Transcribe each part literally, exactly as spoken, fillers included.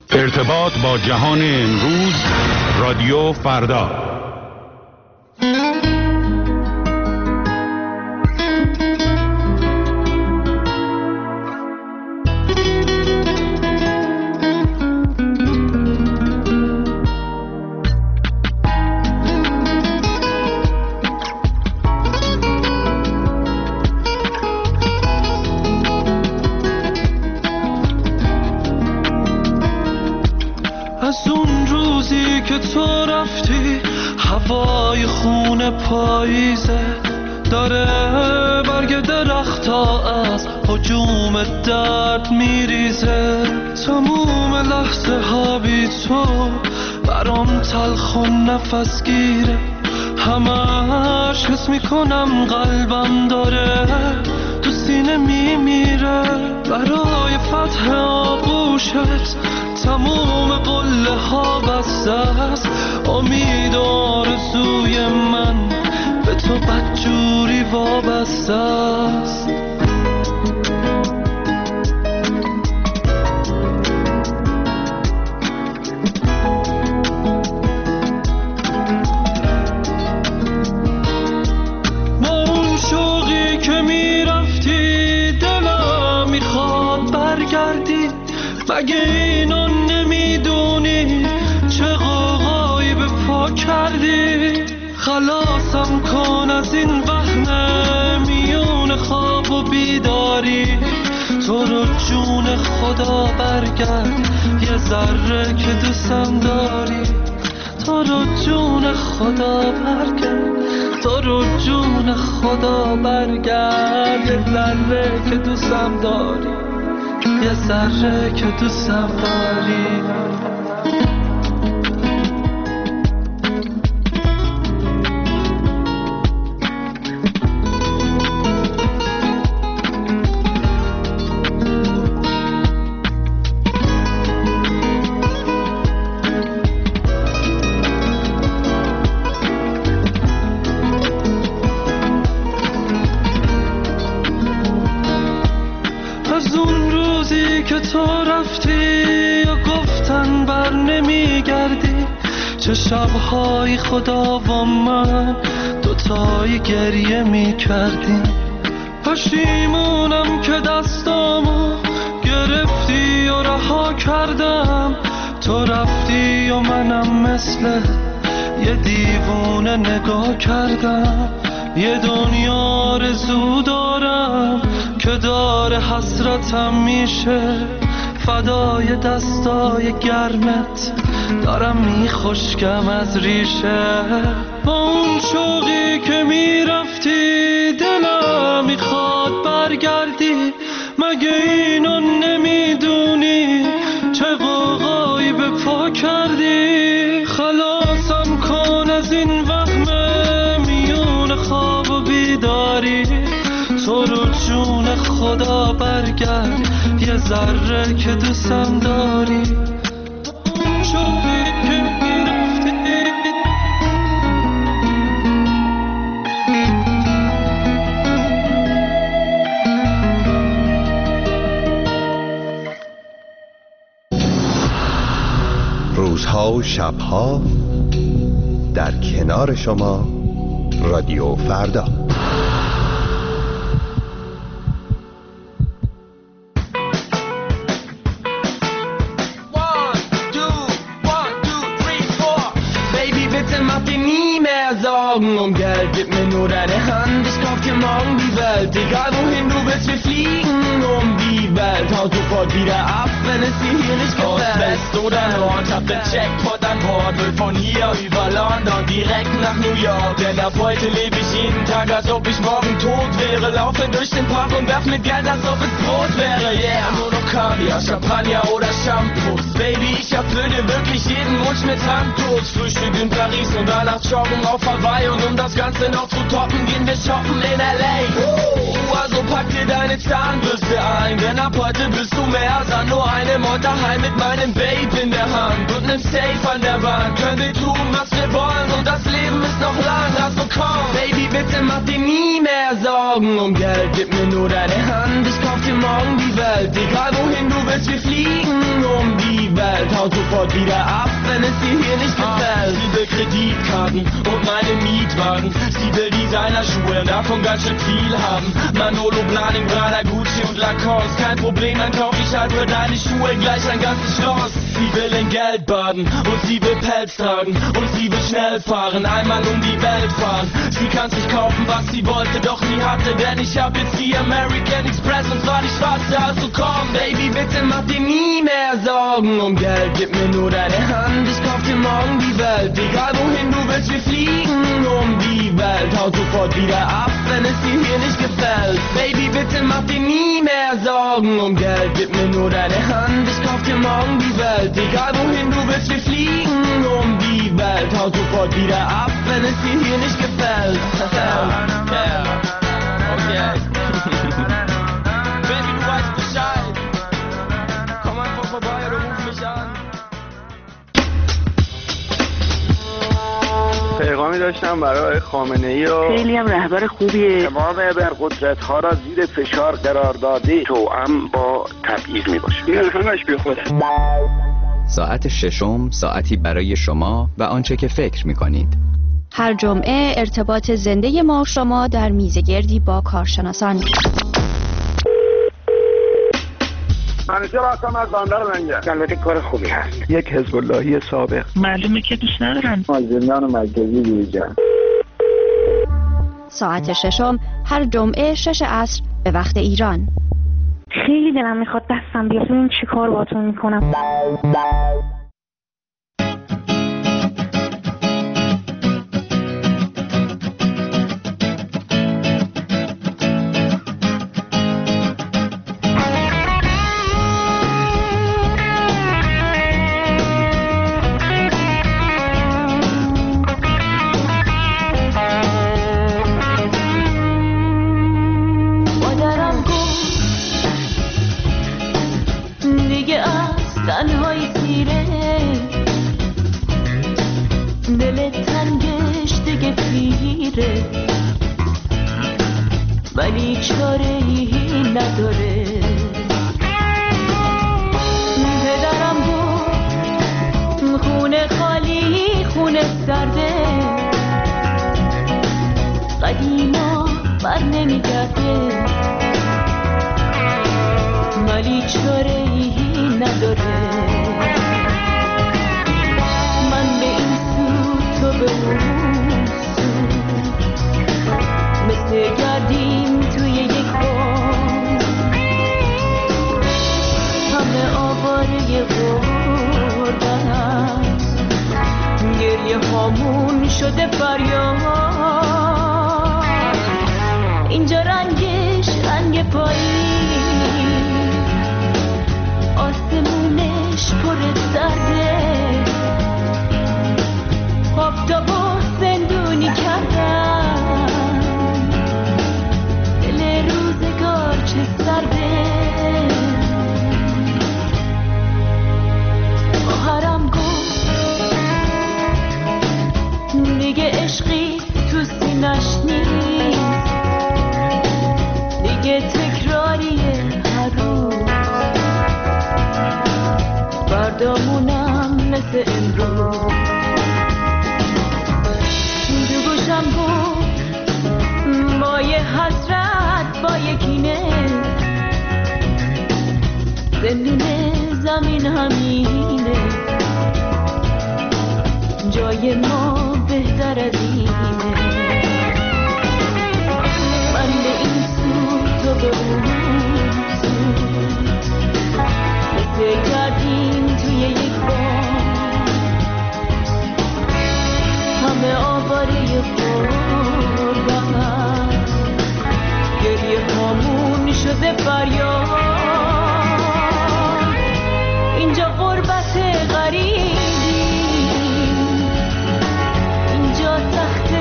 ارتباط با جهان امروز، رادیو فردا. پاییزه داره برگ درختا از هجوم درد میریزه، تموم لحظه ها بی تو برام تلخ و نفس گیره، همش حس میکنم قلبم داره تو سینه میمیره، برای فتح آغوشت تموم قله ها بسته است، امید و آرزوی من به تو بدجوری وابسته است. با اون شوقی که میرفتی دلم میخواد برگردی، مگه اینو نمیدونی چه غوغایی به پا کردی؟ خلاصم کن از این وهم میون خواب و بیداری، تو رو جون خدا برگرد یه ذره که دوستم داری، تو رو جون خدا برگرد، تو رو جون خدا برگرد یه ذره که دوستم داری، یه ذره که دوستم داری. چه شب‌های خدا و من دوتایی گریه می کردیم، پشیمونم که دستامو گرفتی و رها کردم، تو رفتی و منم مثل یه دیوونه نگاه کردم، یه دنیا آرزو دارم که داره حسرتم میشه، فدای دستای گرمت دارم میخشکم از ریشه، با اون شوقی که میرفتی دلم میخواد برگردی، مگه اینو نمیدونی چه غوغایی به پا کردی؟ خلاصم کن از این وهم میون خواب و بیداری، تو رو جون خدا برگرد یه ذره که دوستم داری. روزها و شبها در کنار شما، رادیو فردا. Um Geld, gib mir nur deine Hand, ich kauf dir morgen die Welt, egal wohin du willst, wir fliegen um die Welt, hau sofort wieder ab, wenn es dir hier nicht gefällt. Ost, West oder Nord, hab den Jackpot an Bord, will von hier über London direkt nach New York, denn ab heute lebe ich jeden Tag, als ob ich morgen tot wäre, laufe durch den Park und werf mit Geld, als ob es Brot wäre, yeah, nur noch Kaviar, Champagner oder Shampoos, Baby, ich erfülle wirklich jeden Wunsch mit Handtuch, Frühstück in Paris und danach joggen auf Hawaii, und um das Ganze noch zu toppen, gehen wir shoppen in L A. Uh, also pack dir deine Zahnbürste ein, denn ab heute bist du mehr als nur eine Mod daheim mit meinem Babe in der Hand und nem Safe an der Wand. Können wir tun, was wir wollen, und das Leben ist noch lang, also komm. Baby, bitte mach dir nie mehr Sorgen um Geld, gib mir nur deine Hand, ich kauf dir morgen die Welt, egal wohin du willst, wir fliegen um die Welt. haut sofort wieder ab, wenn es dir hier nicht gefällt. Sie will Kreditkarten und meine Mietwagen. Sie will Designerschuhe, davon ganz schön viel haben. Manolo, Blahnik, Prada, Gucci und Lacoste. Kein Problem, dann kauf ich halt für deine Schuhe gleich ein ganzes Schloss. Sie will in Geld baden und sie will Pelz tragen und sie will schnell fahren, einmal um die Welt fahren. Sie kann sich kaufen, was sie wollte, doch nie hatte, denn ich hab jetzt die American Express und zwar die schwarze. Also komm, Baby, bitte mach dir nie mehr Sorgen um Geld. Gib mir nur deine Hand, ich kauf dir morgen die Welt. Egal wohin du willst, wir fliegen um die Welt. Haut sofort wieder ab, wenn es dir hier nicht gefällt. Baby, bitte mach dir nie mehr Sorgen um Geld. Gib mir nur deine Hand, ich kauf dir morgen die Welt. Egal wohin du willst, wir fliegen um die Welt. Haut sofort wieder ab, wenn es dir hier nicht gefällt. Yeah. Okay. Baby, du weißt Bescheid. Komm einfach vorbei oder ruf mich an. پیغامی داشتم برای خامنه‌ای و خیلی هم رهبر خوبیه. تمام ابرقدرت‌ها را زیر فشار قرار داده توأم با تبعیض میباشه. این همش بیخوده. ساعت ششم ساعتی برای شما و آنچه که فکر می‌کنید. هر جمعه ارتباط زنده ما شما در میزگردی با کارشناسان. منیجر هستم از بندر منگه. البته کار خوبی هست. یک حزب اللهی سابق. معلومه که دوست ندارن. مازندران مرکزی دیجا. ساعت ششم هر جمعه شش عصر به وقت ایران. خیلی دلم میخواد دستم بیاد ببین چی کار باهاتون میکنم. تنهای تیره دل تنگش دیگه پیره ولی چاره ای نداره پدرم بود خونه خالی خونه سرده قدیما بر نمیگرده ولی چاره ای نداره من به این سو تو به اون سو مثل گردیم توی یک بام همه آواره غربتن گریه هامون شده فریاد اینجا رنگش رنگ پایین آسمونش پر درده آفتابو زندونی کردن دل روزگار چه سرده خواهرم گفت دیگه عشقی تو سینش نیست دیگه تکراریه هر روز فردامونم مثل امروز تو گوشم بود با یه حسرت با یه کینه زندون زمین همینه جای ما بهتر از اینه من به این سو تو به اون سو مثل کردیم توی یک بام همه آواره غربت گریه هامون شده فریاد اینجا غربت غریبی اینجا تخت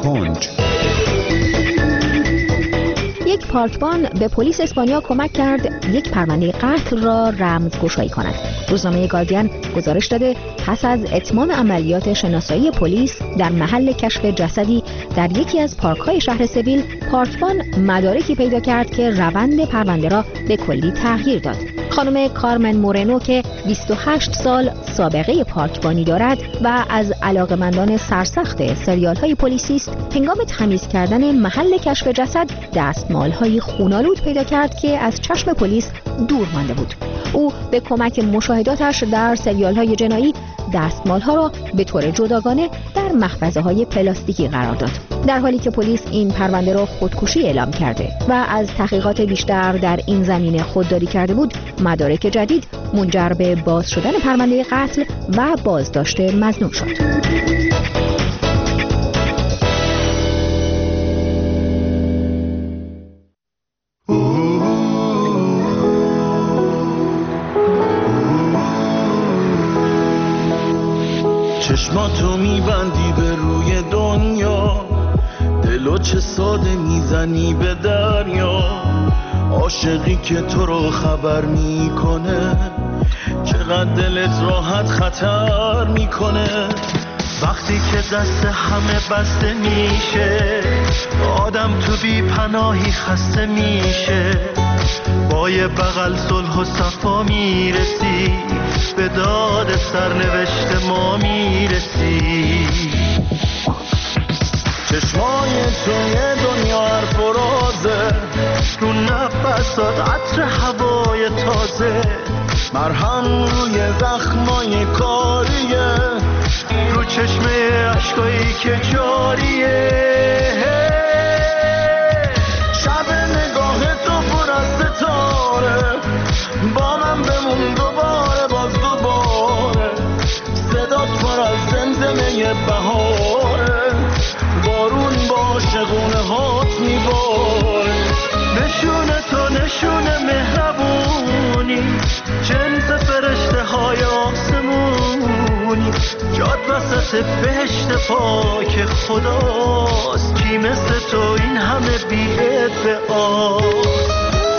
کنج. یک پارکبان به پلیس اسپانیا کمک کرد یک پرونده قتل را رمزگشایی کند. روزنامه گاردین گزارش داده پس از اتمام عملیات شناسایی پلیس در محل کشف جسدی در یکی از پارک‌های شهر سویل، پارکبان مدارکی پیدا کرد که روند پرونده را به کلی تغییر داد. خانم کارمن مورنو که بیست و هشت سال سابقه پارکبانی دارد و از علاقه‌مندان سرسخت سریال‌های پلیسی است، هنگام تمیز کردن محل کشف جسد دستمال‌های خونالود پیدا کرد که از چشم پلیس دور مانده بود. او به کمک مشاهداتش در سریال‌های جنایی دستمال‌ها را به طور جداگانه در محفظه‌های پلاستیکی قرار داد، در حالی که پلیس این پرونده را خودکشی اعلام کرده و از تحقیقات بیشتر در این زمینه خودداری کرده بود. مدارک جدید منجر به باز شدن پرونده قتل و بازداشت مظنون شد. چشماتو میبندی به روی دنیا، دلو چه ساده میزنی به دریا، عاشقی که تو رو خبر میکنه چقدر دلت راحت خطر میکنه. وقتی که دست همه بسته میشه، آدم تو بی پناهی خسته میشه، با یه بغل صلح و صفا میرسی، به داد سرنوشت ما میرسی. چشمای تو یه دنیا حرف و رازه، رو نفسات عطر هوای تازه، مرهم روی زخمای کاریه، رو چشمه عشقایی که جاریه. شب نگاه تو پر از ستاره، با من بمون دوباره باز دوباره، صدات پر از زمزمه بهاره، بارون با شگونه هات میباره. نشونه تو نشونه مهربونی، جنس فرشته های آسمونی، جاد وسط بهشت پاک خداست، کی مثل تو این همه بی ادعاست.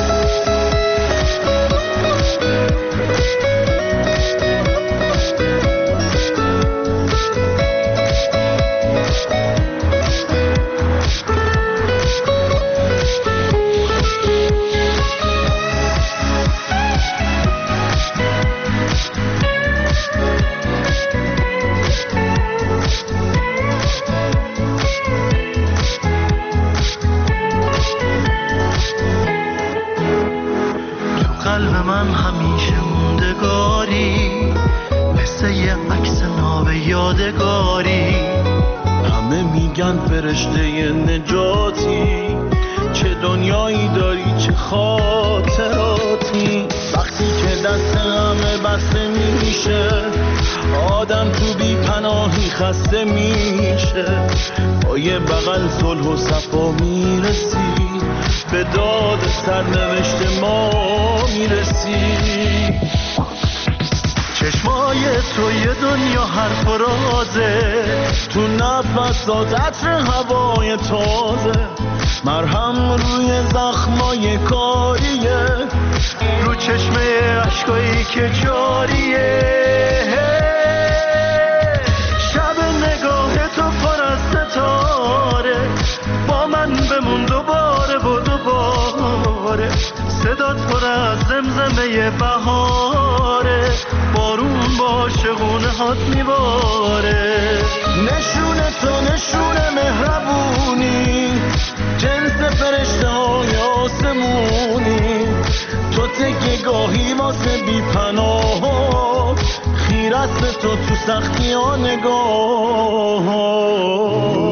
قلب من همیشه موندگاری، مثل یه عکس ناب یادگاری. همه میگن فرشته نجاتی، چه دنیایی داری چه خاطراتی. وقتی که دست همه بسته میشه، آدم تو بی پناهی خسته میشه، با یه بغل صلح و صفا میرسی، به داد سرنوشت ما میرسی. چشمای تو یه دنیا حرف و رازه، تو نفسات عطر هوای تازه، مرهم روی زخمای کاریه، رو چشمه عشقایی که جاریه. شب نگاه تو پر از ستاره، با من بمون دوباره و دوباره، صدات پر از زمزمه بهاره، بارون با شگونه هات میباره. نشونه تو نشونه مهربونی، جنس فرشته های آسمونی، تو تکه گاهی واسه بی پناه، خیرت به تو تو سختی ها نگاه.